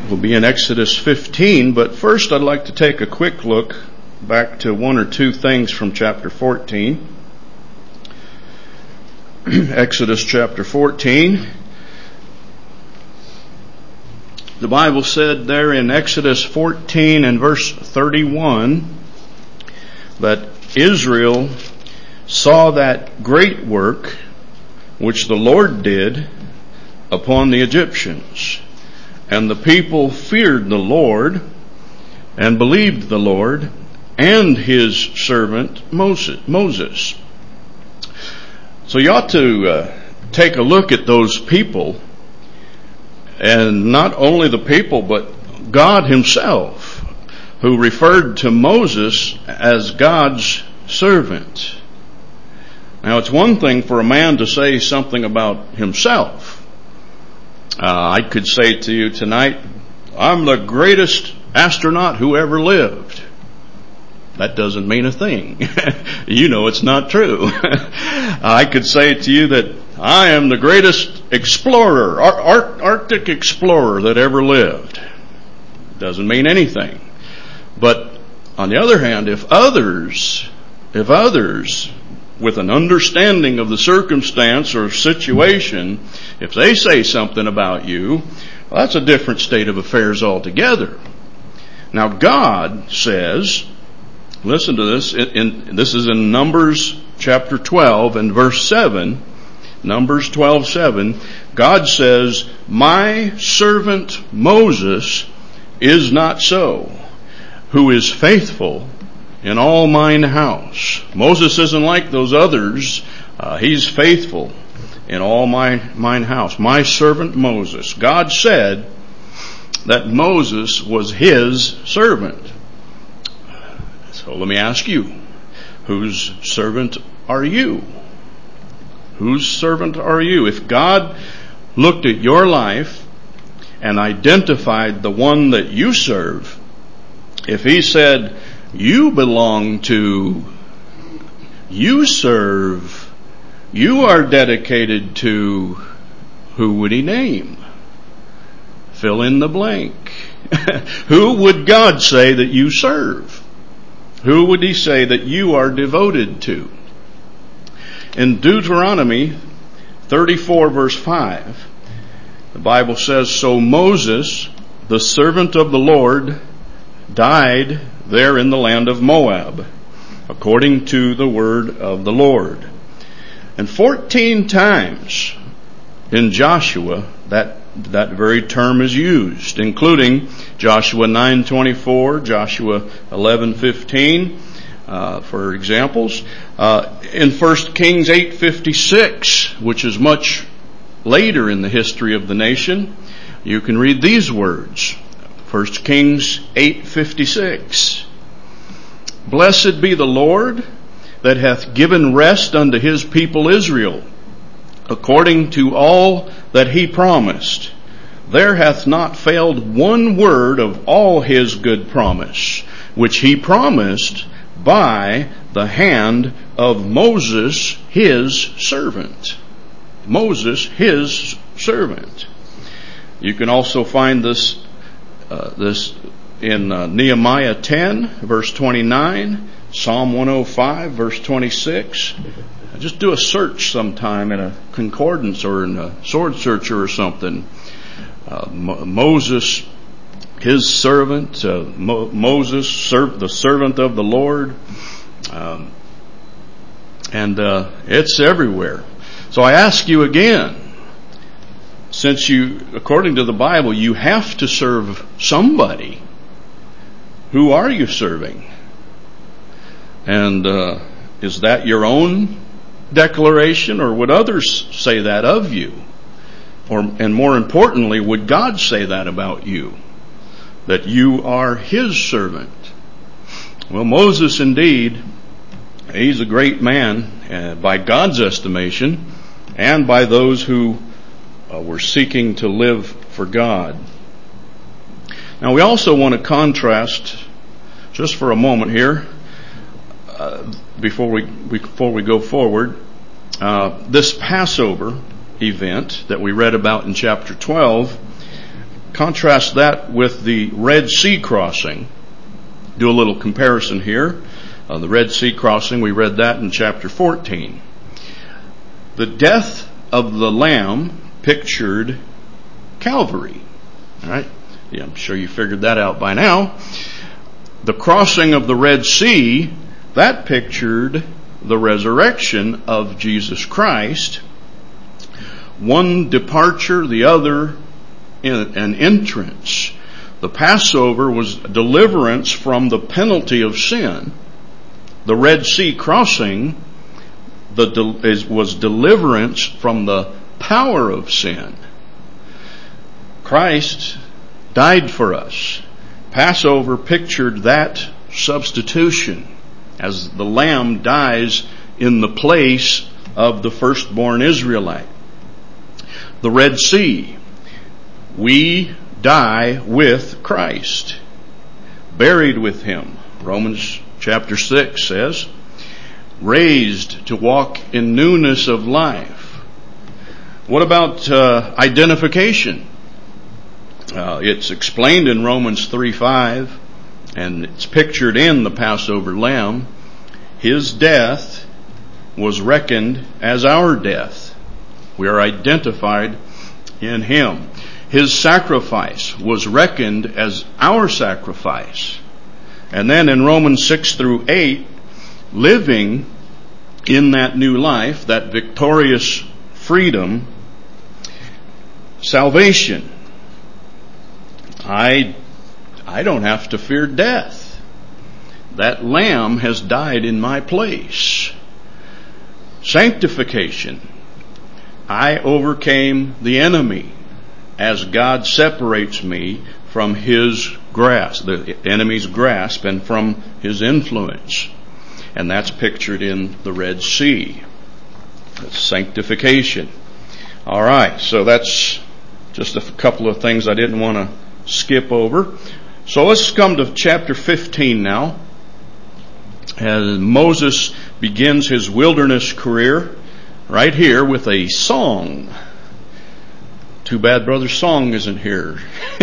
We'll be in Exodus 15, but first I'd like to take a quick look back to one or two things from chapter 14. Exodus chapter 14. The Bible said there in Exodus 14 and verse 31 that Israel saw that great work which the Lord did upon the Egyptians. And the people feared the Lord and believed the Lord and his servant Moses. So you ought to take a look at those people, and not only the people, but God himself, who referred to Moses as God's servant. Now, it's one thing for a man to say something about himself. I could say to you tonight, I'm the greatest astronaut who ever lived. That doesn't mean a thing. You know it's not true. I could say to you that I am the greatest explorer, Arctic explorer that ever lived. Doesn't mean anything. But on the other hand, if others with an understanding of the circumstance or situation, if they say something about you, well, that's a different state of affairs altogether. Now God says, listen to this, this is in Numbers chapter 12 and verse 7, Numbers 12:7, God says, my servant Moses is not so, who is faithful in all mine house. Moses isn't like those others. He's faithful in all mine house. My servant Moses. God said that Moses was his servant. So let me ask you, whose servant are you? Whose servant are you? If God looked at your life and identified the one that you serve, if he said, you belong to, you serve, you are dedicated to, who would he name? Fill in the blank. Who would God say that you serve? Who would he say that you are devoted to? In Deuteronomy 34 verse 5, the Bible says, so Moses, the servant of the Lord, died there in the land of Moab, according to the word of the Lord. And 14 times in Joshua, that very term is used, including Joshua 9:24, Joshua 11:15, for examples. In 1 Kings 8:56, which is much later in the history of the nation, you can read these words. 1 Kings 8:56. Blessed be the Lord that hath given rest unto his people Israel, according to all that he promised. There hath not failed one word of all his good promise, which he promised by the hand of Moses his servant. Moses his servant. You can also find this in Nehemiah 10 verse 29, Psalm 105 verse 26. Just do a search sometime in a concordance or in a sword searcher or something. Moses, his servant, Moses, the servant of the Lord, and it's everywhere. So I ask you again, since you, according to the Bible, you have to serve somebody, who are you serving? And is that your own declaration, or would others say that of you? And more importantly, would God say that about you? That you are his servant? Well, Moses indeed, he's a great man by God's estimation and by those who were seeking to live for God. Now we also want to contrast, just for a moment here, before we go forward, this Passover event that we read about in chapter 12 contrast that with the Red Sea crossing. Do a little comparison here. The Red Sea crossing, we read that in chapter 14. The death of the Lamb pictured Calvary. All right? Yeah, I'm sure you figured that out by now. The crossing of the Red Sea, that pictured the resurrection of Jesus Christ. One departure, the other an entrance. The Passover was deliverance from the penalty of sin. The Red Sea crossing was deliverance from the power of sin. Christ died for us. Passover pictured that substitution as the lamb dies in the place of the firstborn Israelite. The Red Sea, we die with Christ, buried with Him. Romans chapter 6 says, raised to walk in newness of life. What about identification? It's explained in Romans 3:5, and it's pictured in the Passover lamb. His death was reckoned as our death. We are identified in Him. His sacrifice was reckoned as our sacrifice. And then in Romans 6-8, living in that new life, that victorious freedom, salvation. I don't have to fear death. That lamb has died in my place. Sanctification. I overcame the enemy as God separates me from his grasp, the enemy's grasp, and from his influence. And that's pictured in the Red Sea. That's sanctification. All right, so that's just a couple of things I didn't want to skip over. So let's come to chapter 15 now. As Moses begins his wilderness career right here with a song. Too bad Brother Song isn't here,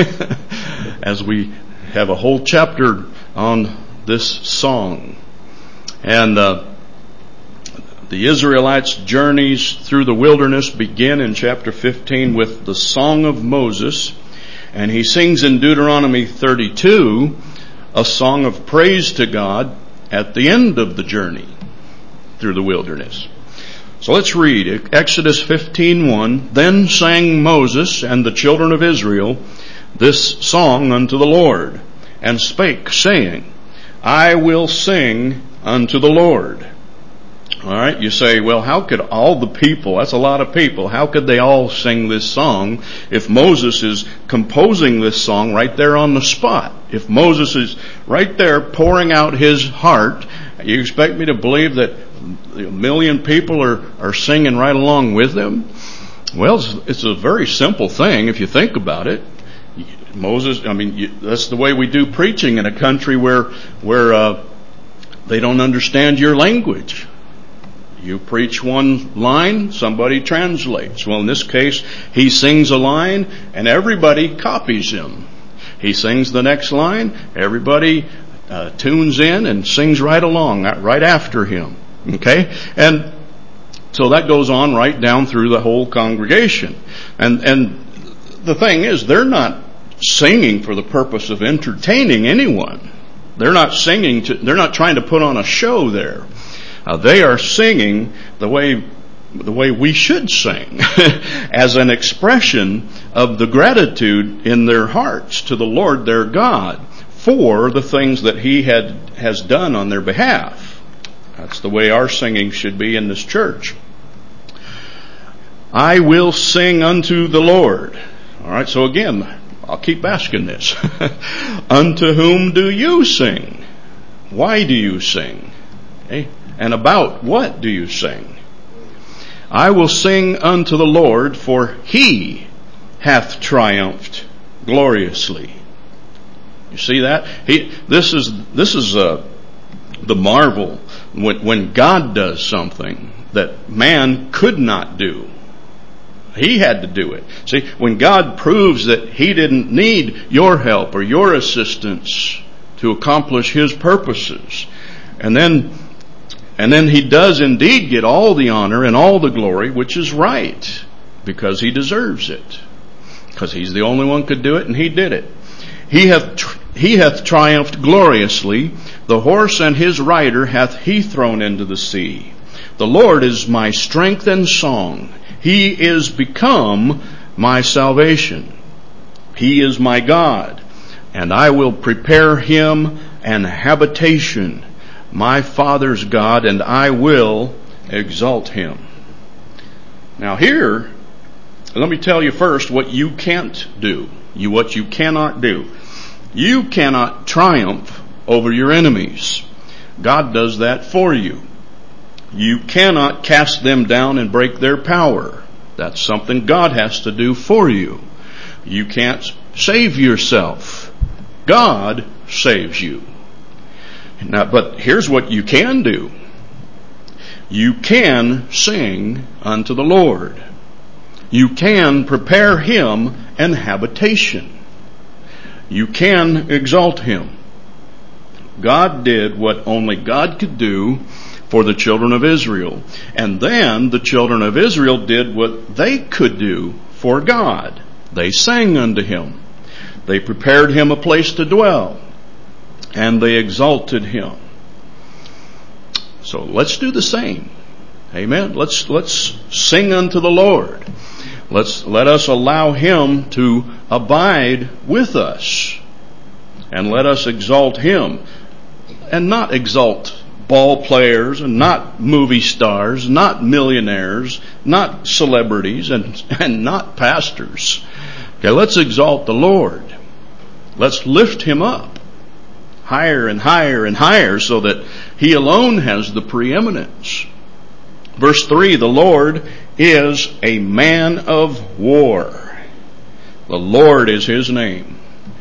as we have a whole chapter on this song. And the Israelites' journeys through the wilderness begin in chapter 15 with the Song of Moses. And he sings in Deuteronomy 32 a song of praise to God at the end of the journey through the wilderness. So let's read Exodus 15:1. Then sang Moses and the children of Israel this song unto the Lord, and spake, saying, I will sing unto the Lord. All right, you say, well, how could all the people, that's a lot of people, how could they all sing this song if Moses is composing this song right there on the spot? If Moses is right there pouring out his heart, you expect me to believe that a million people are singing right along with him? Well, it's a very simple thing if you think about it. Moses, that's the way we do preaching in a country where they don't understand your language. You preach one line, somebody translates. Well, in this case, he sings a line and everybody copies him. He sings the next line, everybody tunes in and sings right along, right after him. Okay? And so that goes on right down through the whole congregation. And the thing is, they're not singing for the purpose of entertaining anyone. They're not trying to put on a show there. They are singing the way we should sing as an expression of the gratitude in their hearts to the Lord their God for the things that He has done on their behalf. That's the way our singing should be in this church. I will sing unto the Lord. All right, so again, I'll keep asking this. Unto whom do you sing? Why do you sing? Okay? And about what do you sing? I will sing unto the Lord, for He hath triumphed gloriously. You see that? This is the marvel when God does something that man could not do. He had to do it. See, when God proves that He didn't need your help or your assistance to accomplish His purposes, and then He does indeed get all the honor and all the glory, which is right, because He deserves it. Because He's the only one could do it, and He did it. He hath triumphed gloriously. The horse and his rider hath He thrown into the sea. The Lord is my strength and song. He is become my salvation. He is my God, and I will prepare Him an habitation, my Father's God, and I will exalt Him. Now here, let me tell you first what you can't do. What you cannot do. You cannot triumph over your enemies. God does that for you. You cannot cast them down and break their power. That's something God has to do for you. You can't save yourself. God saves you. Now, but here's what you can do. You can sing unto the Lord. You can prepare Him an habitation. You can exalt Him. God did what only God could do for the children of Israel. And then the children of Israel did what they could do for God. They sang unto Him. They prepared Him a place to dwell. And they exalted Him. So let's do the same. Amen. Let's sing unto the Lord. Let us allow Him to abide with us. And let us exalt Him. And not exalt ball players, and not movie stars, not millionaires, not celebrities, and not pastors. Okay, let's exalt the Lord. Let's lift Him up higher and higher and higher so that He alone has the preeminence. Verse 3, the Lord is a man of war. The Lord is His name.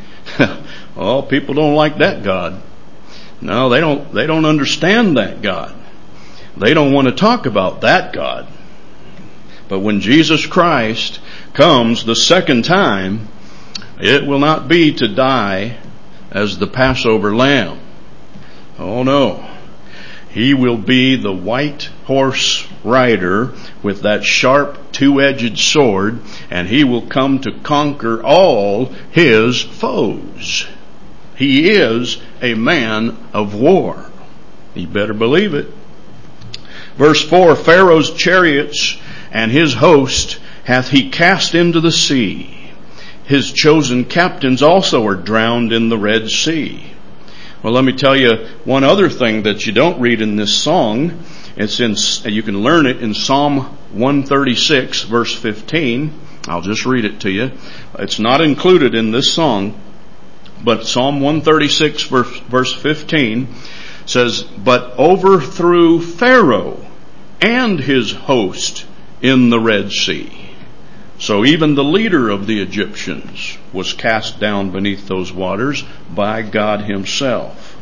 Oh, people don't like that God. No, they don't understand that God. They don't want to talk about that God. But when Jesus Christ comes the second time, it will not be to die as the Passover lamb. Oh no. He will be the white horse rider with that sharp two-edged sword, and He will come to conquer all His foes. He is a man of war. You better believe it. Verse 4, Pharaoh's chariots and his host hath He cast into the sea. His chosen captains also are drowned in the Red Sea. Well, let me tell you one other thing that you don't read in this song. You can learn it in Psalm 136, verse 15. I'll just read it to you. It's not included in this song, but Psalm 136, verse 15 says, But overthrew Pharaoh and his host in the Red Sea. So even the leader of the Egyptians was cast down beneath those waters by God Himself.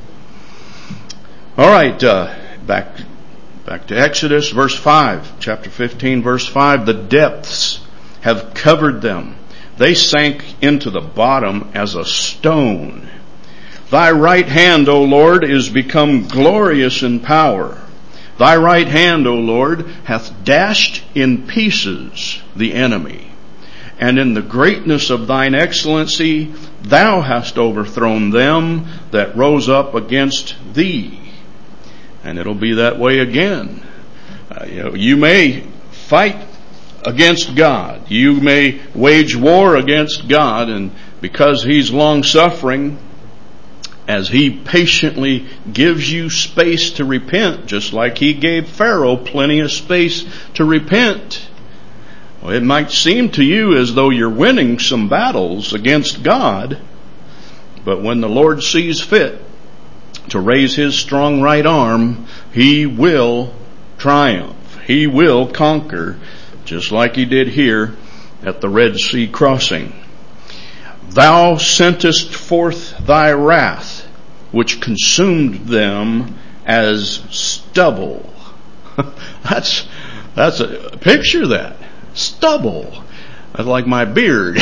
All right, back to Exodus, verse 5, chapter 15, verse 5. The depths have covered them. They sank into the bottom as a stone. Thy right hand, O Lord, is become glorious in power. Thy right hand, O Lord, hath dashed in pieces the enemy. And in the greatness of Thine excellency, Thou hast overthrown them that rose up against Thee. And it'll be that way again. You may fight against God. You may wage war against God, and because He's long-suffering, as He patiently gives you space to repent, just like He gave Pharaoh plenty of space to repent. Well, it might seem to you as though you're winning some battles against God, but when the Lord sees fit to raise His strong right arm, He will triumph. He will conquer, just like He did here at the Red Sea crossing. Thou sentest forth Thy wrath, which consumed them as stubble. That's a picture that. stubble. That's like my beard.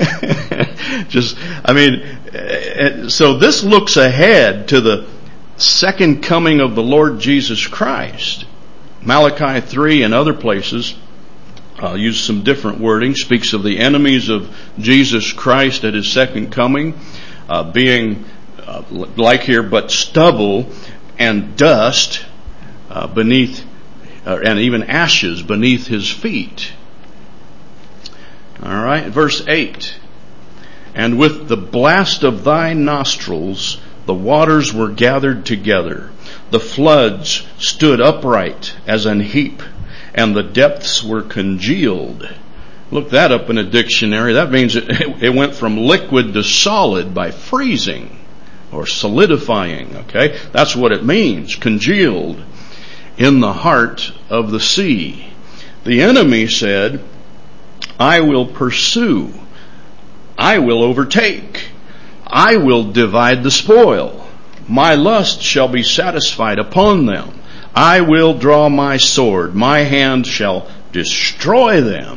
So this looks ahead to the second coming of the Lord Jesus Christ. Malachi 3 and other places use some different wording, speaks of the enemies of Jesus Christ at his second coming, being like here, but stubble and dust beneath, and even ashes beneath his feet. All right, verse 8. And with the blast of thy nostrils, the waters were gathered together. The floods stood upright as an heap, and the depths were congealed. Look that up in a dictionary. That means it went from liquid to solid by freezing or solidifying. Okay, that's what it means. Congealed in the heart of the sea. The enemy said, I will pursue. I will overtake. I will divide the spoil. My lust shall be satisfied upon them. I will draw my sword. My hand shall destroy them.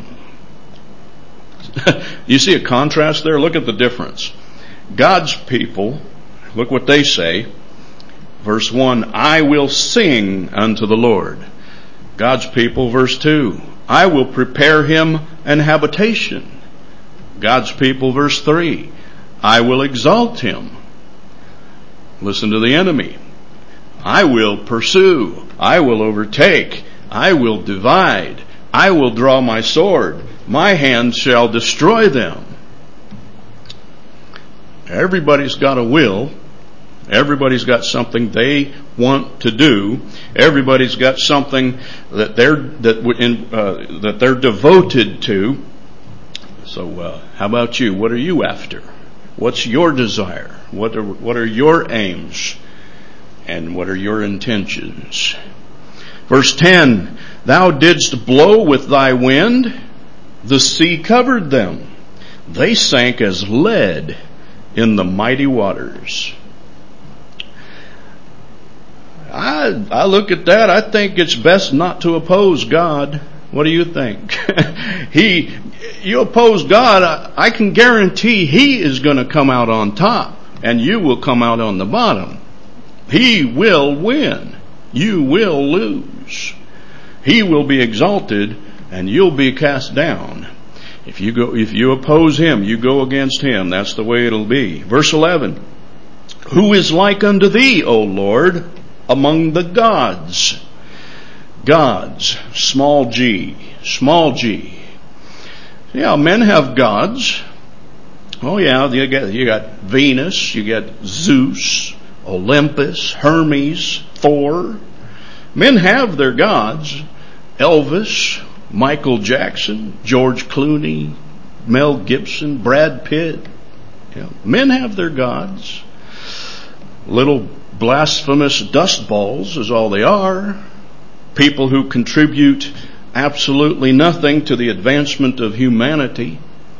You see a contrast there? Look at the difference. God's people, look what they say. Verse 1, I will sing unto the Lord. God's people, verse 2, I will prepare him an habitation. God's people, verse 3, I will exalt him. Listen to the enemy. I will pursue. I will overtake. I will divide. I will draw my sword. My hand shall destroy them. Everybody's got a will. Everybody's got something they want to do. Everybody's got something that they're devoted to. So, how about you? What are you after? What's your desire? What are your aims? And what are your intentions? Verse 10, thou didst blow with thy wind, the sea covered them. They sank as lead in the mighty waters. I look at that, I think it's best not to oppose God. What do you think? You oppose God, I can guarantee He is going to come out on top, and you will come out on the bottom. He will win. You will lose. He will be exalted, and you'll be cast down. If you oppose Him, you go against Him. That's the way it'll be. Verse 11. Who is like unto thee, O Lord, among the gods? Gods, small g, small g. Yeah, men have gods. Oh yeah, you got Venus, you got Zeus, Olympus, Hermes, Thor. Men have their gods. Elvis, Michael Jackson, George Clooney, Mel Gibson, Brad Pitt. Yeah, men have their gods. Little blasphemous dust balls is all they are. People who contribute absolutely nothing to the advancement of humanity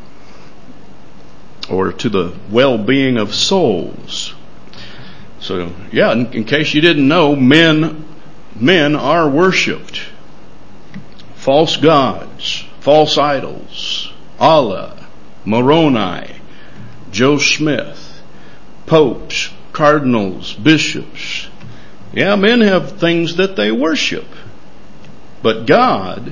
or to the well-being of souls. So, yeah, in case you didn't know, men are worshipped. False gods, false idols, Allah, Moroni, Joe Smith, popes, cardinals, bishops. Yeah, men have things that they worship. But God,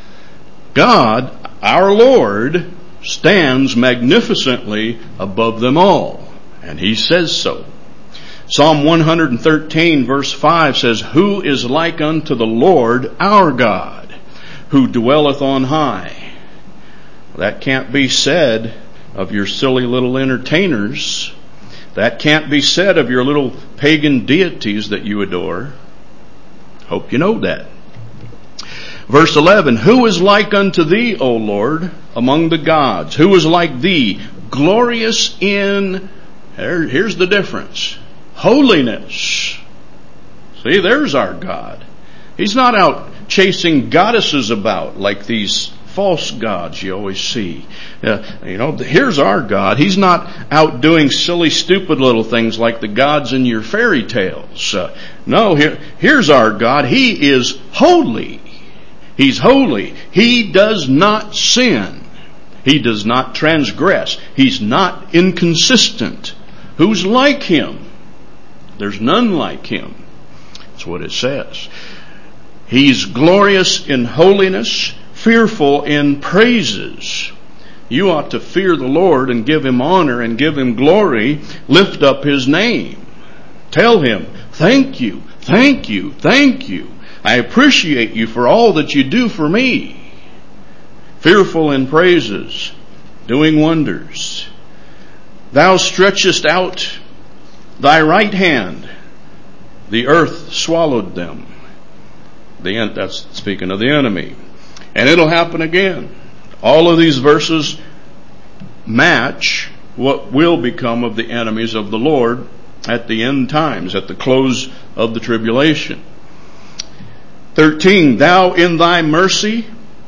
our Lord, stands magnificently above them all. And He says so. Psalm 113 verse 5 says, Who is like unto the Lord our God, who dwelleth on high? That can't be said of your silly little entertainers. That can't be said of your little pagan deities that you adore. Hope you know that. Verse 11, Who is like unto thee, O Lord, among the gods? Who is like thee, glorious in, here's the difference, holiness. See, there's our God. He's not out chasing goddesses about like these false gods you always see. Here's our God. He's not out doing silly, stupid little things like the gods in your fairy tales. No, here's our God. He is holy. He's holy. He does not sin. He does not transgress. He's not inconsistent. Who's like him? There's none like him. That's what it says. He's glorious in holiness, fearful in praises. You ought to fear the Lord and give him honor and give him glory. Lift up his name. Tell him, thank you, thank you, thank you. I appreciate you for all that you do for me. Fearful in praises, doing wonders. Thou stretchest out thy right hand. The earth swallowed them. That's speaking of the enemy. And it'll happen again. All of these verses match what will become of the enemies of the Lord at the end times, at the close of the tribulation. 13, thou in thy mercy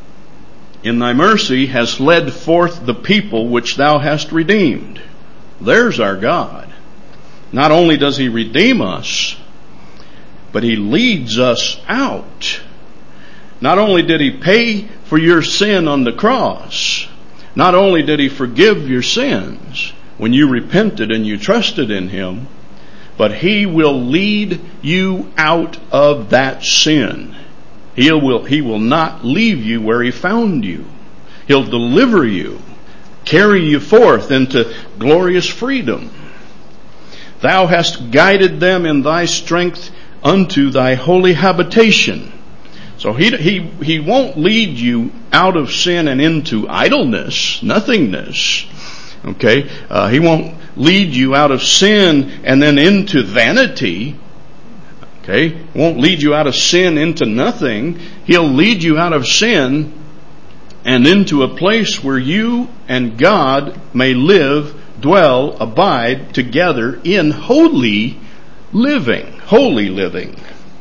hast led forth the people which thou hast redeemed. There's our God. Not only does he redeem us, but he leads us out. Not only did he pay for your sin on the cross, not only did he forgive your sins when you repented and you trusted in him, but he will lead you out of that sin. He will not leave you where he found you. He'll deliver you, carry you forth into glorious freedom. Thou hast guided them in thy strength unto thy holy habitation. So he won't lead you out of sin and into idleness, nothingness. Okay? He won't lead you out of sin and then into vanity. Okay? He won't lead you out of sin into nothing. He'll lead you out of sin and into a place where you and God may live, dwell, abide together in holy living. Holy living.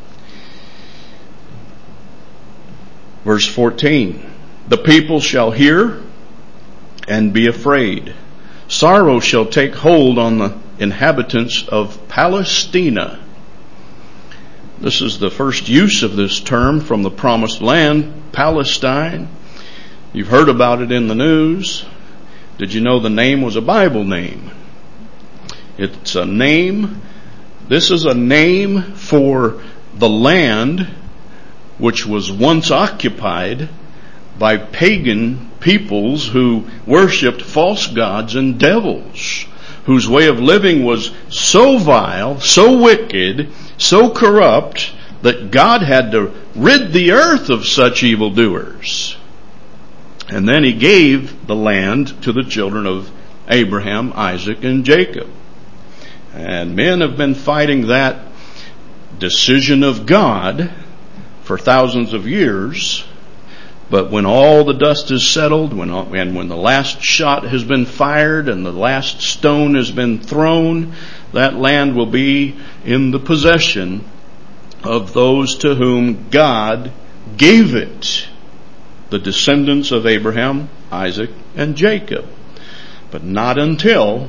Verse 14. The people shall hear and be afraid. Sorrow shall take hold on the inhabitants of Palestina. This is the first use of this term from the promised land, Palestine. You've heard about it in the news. Did you know the name was a Bible name? It's a name. This is a name for the land which was once occupied by pagan peoples who worshipped false gods and devils, whose way of living was so vile, so wicked, so corrupt that God had to rid the earth of such evildoers. And then he gave the land to the children of Abraham, Isaac, and Jacob. And men have been fighting that decision of God for thousands of years. But when all the dust is settled, when the last shot has been fired and the last stone has been thrown, that land will be in the possession of those to whom God gave it. The descendants of Abraham, Isaac, and Jacob. But not until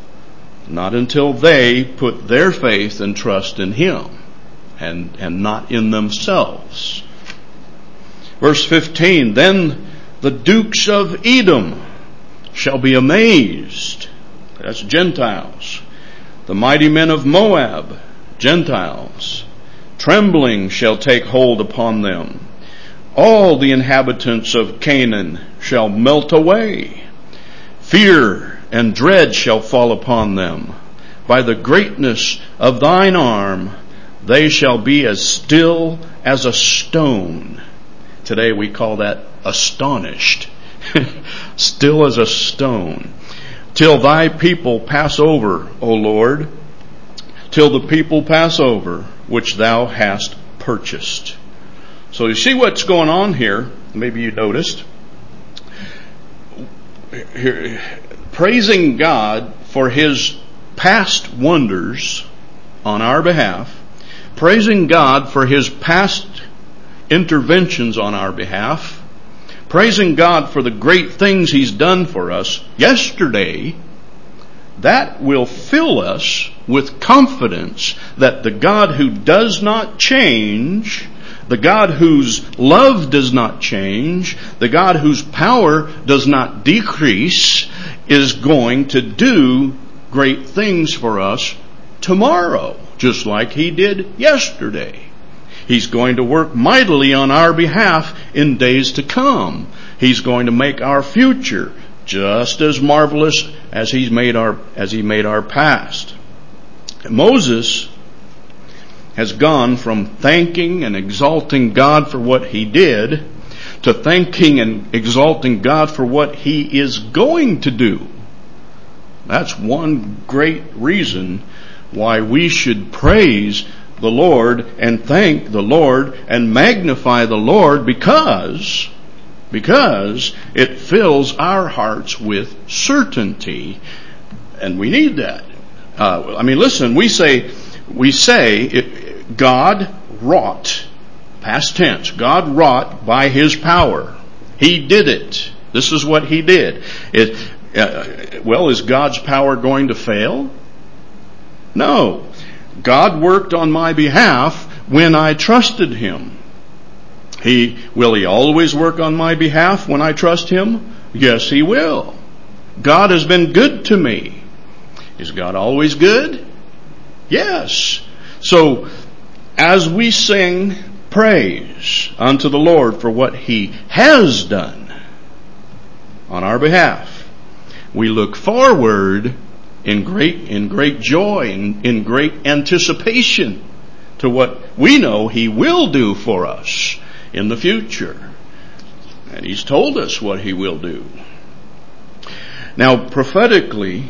they put their faith and trust in him and not in themselves. Verse 15, then the dukes of Edom shall be amazed. That's Gentiles. The mighty men of Moab, Gentiles. Trembling shall take hold upon them. All the inhabitants of Canaan shall melt away. Fear and dread shall fall upon them. By the greatness of thine arm, they shall be as still as a stone. Today we call that astonished. Still as a stone. Till thy people pass over, O Lord. Till the people pass over, which thou hast purchased. So you see what's going on here. Maybe you noticed. Here, praising God for his past wonders on our behalf. Praising God for his past interventions on our behalf. Praising God for the great things he's done for us yesterday. That will fill us with confidence that the God who does not change, the God whose love does not change, the God whose power does not decrease, is going to do great things for us tomorrow, just like He did yesterday. He's going to work mightily on our behalf in days to come. He's going to make our future just as marvelous as He made our past. Moses has gone from thanking and exalting God for what He did to thanking and exalting God for what He is going to do. That's one great reason why we should praise the Lord and thank the Lord and magnify the Lord, because it fills our hearts with certainty, and we need that. Listen, we say God wrought, past tense, God wrought by His power. He did it. This is what He did. Is God's power going to fail? No. God worked on my behalf when I trusted Him. Will He always work on my behalf when I trust Him? Yes, He will. God has been good to me. Is God always good? Yes. So, as we sing praise unto the Lord for what He has done on our behalf, we look forward in great joy, in great anticipation to what we know He will do for us in the future. And He's told us what He will do. Now, prophetically,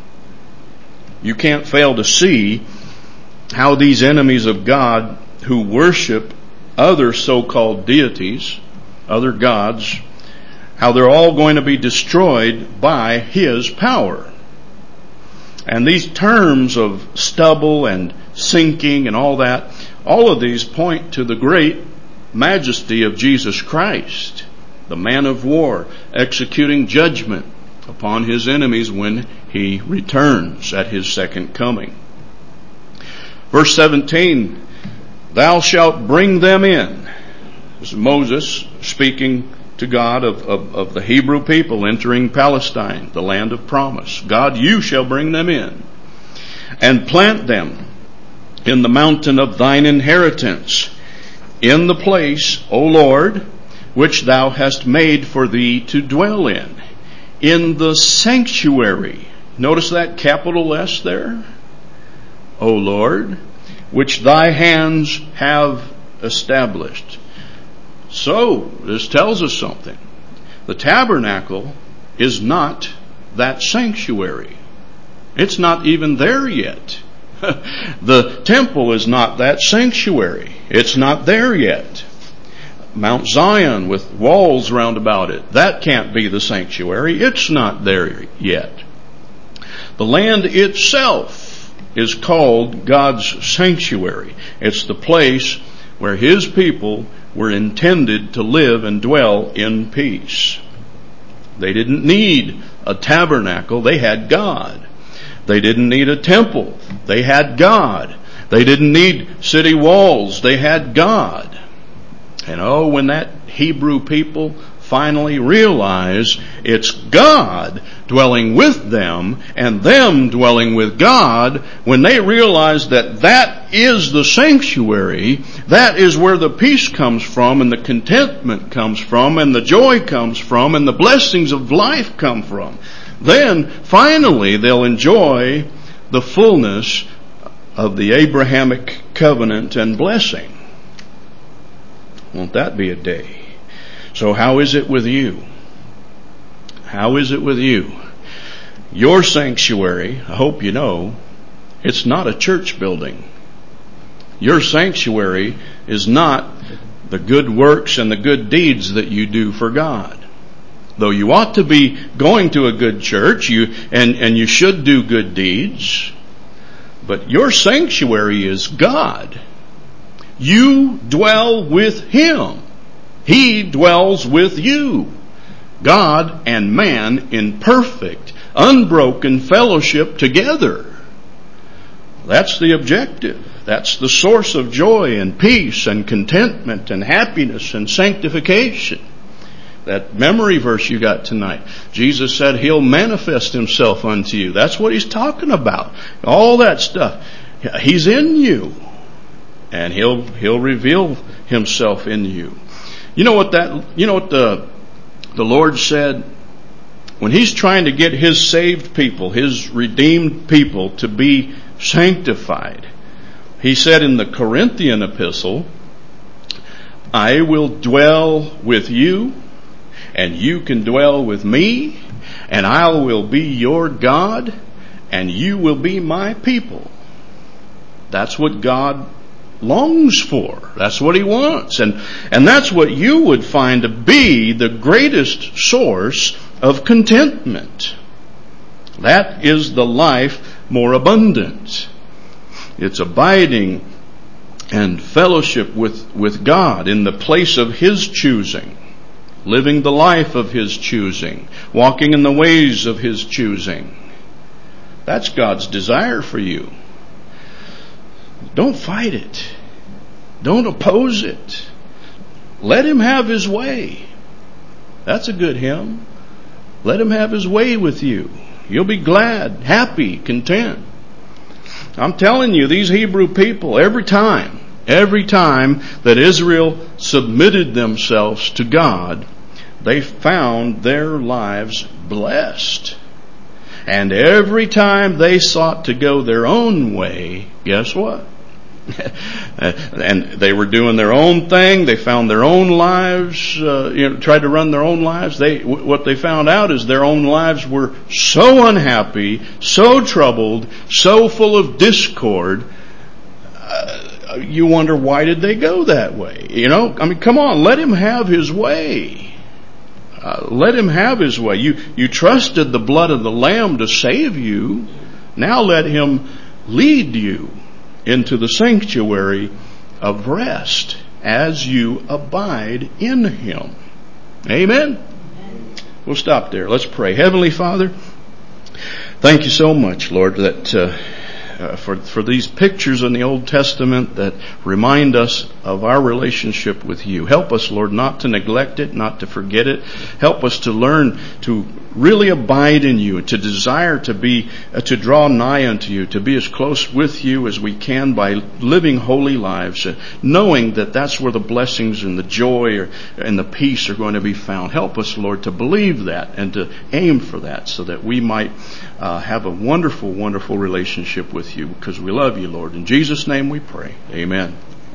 you can't fail to see how these enemies of God who worship other so-called deities, other gods, how they're all going to be destroyed by His power. And these terms of stubble and sinking and all that, all of these point to the great majesty of Jesus Christ, the man of war, executing judgment upon His enemies when He returns at His second coming. Verse 17, thou shalt bring them in. This is Moses speaking to God of the Hebrew people entering Palestine, the land of promise. God, you shall bring them in and plant them in the mountain of thine inheritance, in the place, O Lord, which thou hast made for thee to dwell in the sanctuary. Notice that capital S there? O Lord, which thy hands have established. So, this tells us something. The tabernacle is not that sanctuary. It's not even there yet. The temple is not that sanctuary. It's not there yet. Mount Zion with walls round about it, that can't be the sanctuary. It's not there yet. The land itself is called God's sanctuary. It's the place where His people were intended to live and dwell in peace. They didn't need a tabernacle. They had God. They didn't need a temple. They had God. They didn't need city walls. They had God. And when that Hebrew people finally realize it's God dwelling with them and them dwelling with God, when they realize that that is the sanctuary, that is where the peace comes from and the contentment comes from and the joy comes from and the blessings of life come from, then finally they'll enjoy the fullness of the Abrahamic covenant and blessing. Won't that be a day? So how is it with you? How is it with you? Your sanctuary, I hope you know, it's not a church building. Your sanctuary is not the good works and the good deeds that you do for God. Though you ought to be going to a good church, and you should do good deeds, but your sanctuary is God. You dwell with Him. He dwells with you. God and man in perfect, unbroken fellowship together. That's the objective. That's the source of joy and peace and contentment and happiness and sanctification. That memory verse you got tonight. Jesus said He'll manifest Himself unto you. That's what He's talking about. All that stuff. He's in you. And He'll reveal Himself in you. You know what the Lord said? When He's trying to get His saved people, His redeemed people to be sanctified, He said in the Corinthian epistle, I will dwell with you, and you can dwell with me, and I will be your God, and you will be my people. That's what God longs for. That's what He wants. And that's what you would find to be the greatest source of contentment. That is the life more abundant. It's abiding and fellowship with God in the place of His choosing. Living the life of His choosing. Walking in the ways of His choosing. That's God's desire for you. Don't fight it. Don't oppose it. Let Him have His way. That's a good hymn. Let Him have His way with you. You'll be glad, happy, content. I'm telling you, these Hebrew people, every time that Israel submitted themselves to God, they found their lives blessed. And every time they sought to go their own way, guess what? And they were doing their own thing. They found their own lives, tried to run their own lives. What they found out is their own lives were so unhappy, so troubled, so full of discord. You wonder, why did they go that way? Come on, let Him have His way. Let Him have His way. You trusted the blood of the Lamb to save you. Now let Him lead you into the sanctuary of rest as you abide in Him. Amen? We'll stop there. Let's pray. Heavenly Father, thank You so much, Lord, that for these pictures in the Old Testament that remind us of our relationship with You. Help us, Lord, not to neglect it, not to forget it. Help us to learn to really abide in You, to desire to draw nigh unto You, to be as close with You as we can by living holy lives, knowing that that's where the blessings and the joy and the peace are going to be found. Help us, Lord, to believe that and to aim for that so that we might have a wonderful, wonderful relationship with You, because we love You, Lord. In Jesus' name we pray. Amen.